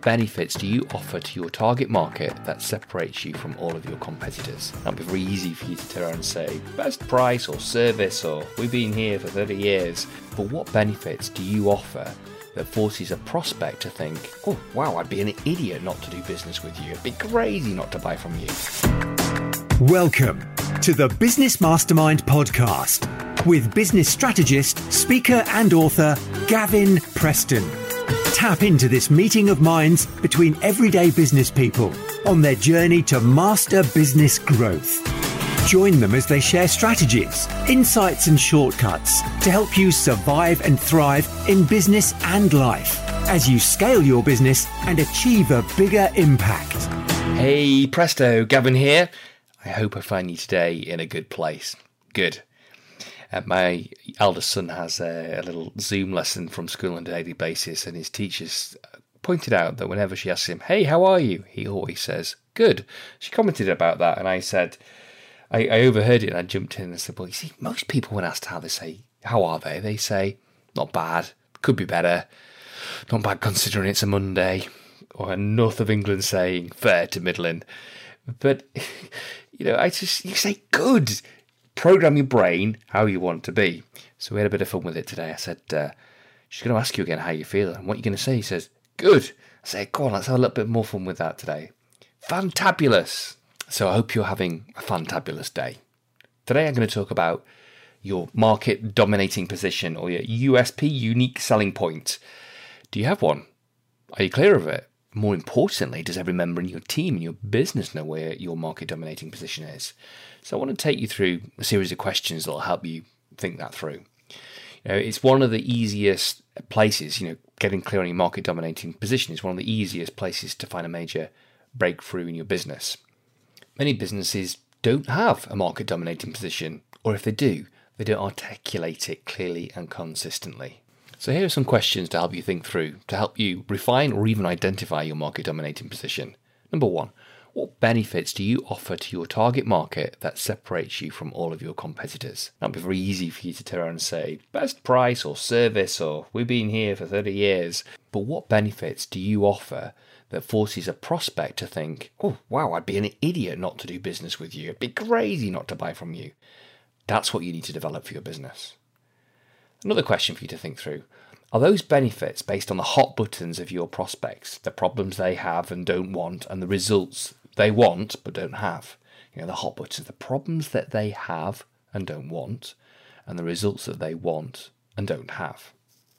benefits do you offer to your target market that separates you from all of your competitors? That'd be very easy for you to turn around and say, best price or service, or we've been here for 30 years. But what benefits do you offer that forces a prospect to think, oh, wow, I'd be an idiot not to do business with you. It'd be crazy not to buy from you. Welcome to the Business Mastermind podcast with business strategist, speaker and author Gavin Preston. Tap into this meeting of minds between everyday business people on their journey to master business growth. Join them as they share strategies, insights and shortcuts to help you survive and thrive in business and life as you scale your business and achieve a bigger impact. Hey presto, Gavin here. I hope I find you today in a good place. Good. My eldest son has a little Zoom lesson from school on a daily basis, and his teachers pointed out that whenever she asks him, hey, how are you? He always says, good. She commented about that, and I said, I overheard it and I jumped in and said, well, you see, most people when asked how they say, how are they say, not bad, could be better, not bad considering it's a Monday, or a north of England saying, fair to middling. But, you say good. Program your brain how you want to be. So we had a bit of fun with it today. I said, she's going to ask you again how you feel. And what are you going to say? He says, good. I say, go on, let's have a little bit more fun with that today. Fantabulous. So I hope you're having a fantabulous day. Today I'm going to talk about your market dominating position, or your USP, unique selling point. Do you have one? Are you clear of it? More importantly, does every member in your team and your business know where your market dominating position is? So I want to take you through a series of questions that will help you think that through. It's one of the easiest places, getting clear on your market dominating position is one of the easiest places to find a major breakthrough in your business. Many businesses don't have a market dominating position, or if they do, they don't articulate it clearly and consistently. So here are some questions to help you think through, to help you refine or even identify your market dominating position. Number one, what benefits do you offer to your target market that separates you from all of your competitors? That'd be very easy for you to turn around and say, best price or service, or we've been here for 30 years. But what benefits do you offer that forces a prospect to think, oh, wow, I'd be an idiot not to do business with you. It'd be crazy not to buy from you. That's what you need to develop for your business. Another question for you to think through. Are those benefits based on the hot buttons of your prospects, the problems they have and don't want, and the results they want but don't have? The hot buttons, the problems that they have and don't want, and the results that they want and don't have.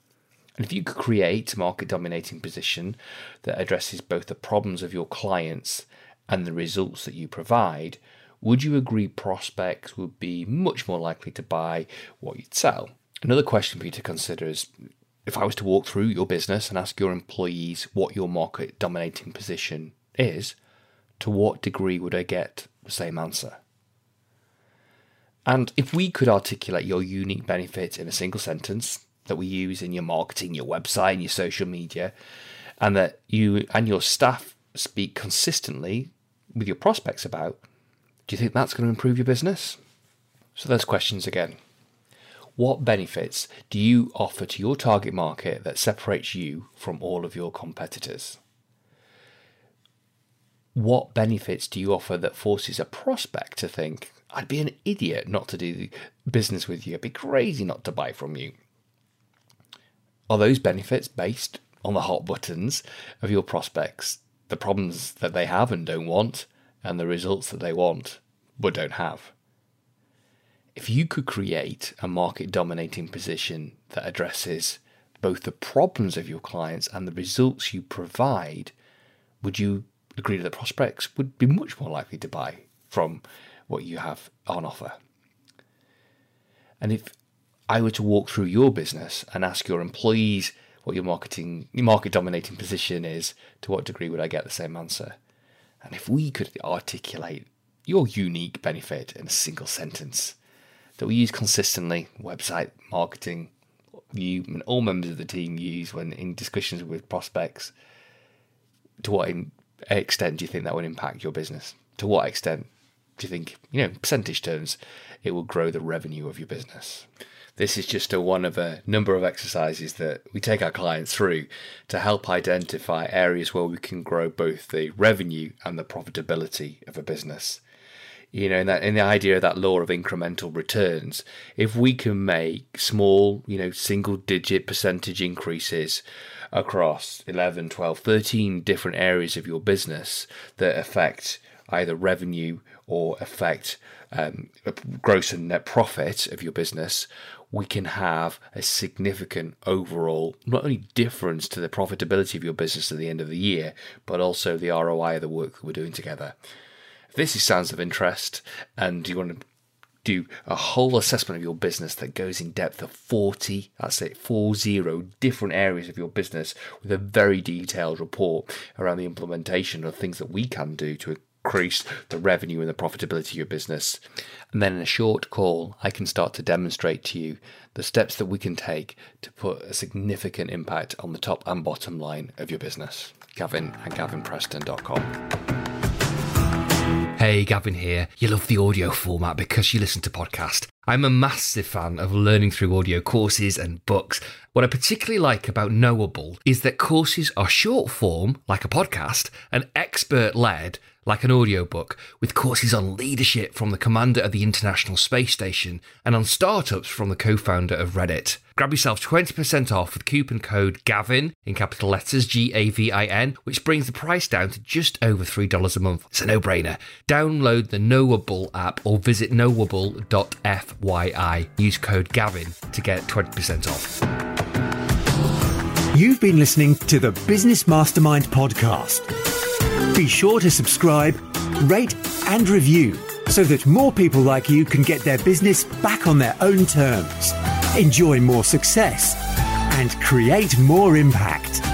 And if you could create a market dominating position that addresses both the problems of your clients and the results that you provide, would you agree prospects would be much more likely to buy what you'd sell? Another question for you to consider is, if I was to walk through your business and ask your employees what your market dominating position is, to what degree would I get the same answer? And if we could articulate your unique benefit in a single sentence that we use in your marketing, your website, and your social media, and that you and your staff speak consistently with your prospects about, do you think that's going to improve your business? So those questions again. What benefits do you offer to your target market that separates you from all of your competitors? What benefits do you offer that forces a prospect to think, I'd be an idiot not to do business with you. It'd be crazy not to buy from you. Are those benefits based on the hot buttons of your prospects, the problems that they have and don't want, and the results that they want but don't have? If you could create a market dominating position that addresses both the problems of your clients and the results you provide, would you agree that prospects would be much more likely to buy from what you have on offer? And if I were to walk through your business and ask your employees what your market dominating position is, to what degree would I get the same answer? And if we could articulate your unique benefit in a single sentence that we use consistently, website marketing, you and all members of the team use when in discussions with prospects, to what extent do you think that would impact your business? To what extent do you think, percentage terms, it will grow the revenue of your business? This is just one of a number of exercises that we take our clients through to help identify areas where we can grow both the revenue and the profitability of a business. You know, in the idea of that law of incremental returns, if we can make small, single-digit percentage increases across 11, 12, 13 different areas of your business that affect either revenue or affect gross and net profit of your business, we can have a significant overall, not only difference to the profitability of your business at the end of the year, but also the ROI of the work that we're doing together. If this sounds of interest and you want to do a whole assessment of your business that goes in depth of 40 different areas of your business with a very detailed report around the implementation of things that we can do to increase the revenue and the profitability of your business. And then in a short call, I can start to demonstrate to you the steps that we can take to put a significant impact on the top and bottom line of your business. Gavin at gavinpreston.com. Hey, Gavin here. You love the audio format because you listen to podcasts. I'm a massive fan of learning through audio courses and books. What I particularly like about Knowable is that courses are short form, like a podcast, and expert-led, like an audiobook, with courses on leadership from the commander of the International Space Station and on startups from the co-founder of Reddit. Grab yourself 20% off with coupon code GAVIN, in capital letters, GAVIN, which brings the price down to just over $3 a month. It's a no-brainer. Download the Knowable app or visit knowable.fyi. Use code GAVIN to get 20% off. You've been listening to the Business Mastermind podcast. Be sure to subscribe, rate and review so that more people like you can get their business back on their own terms, enjoy more success and create more impact.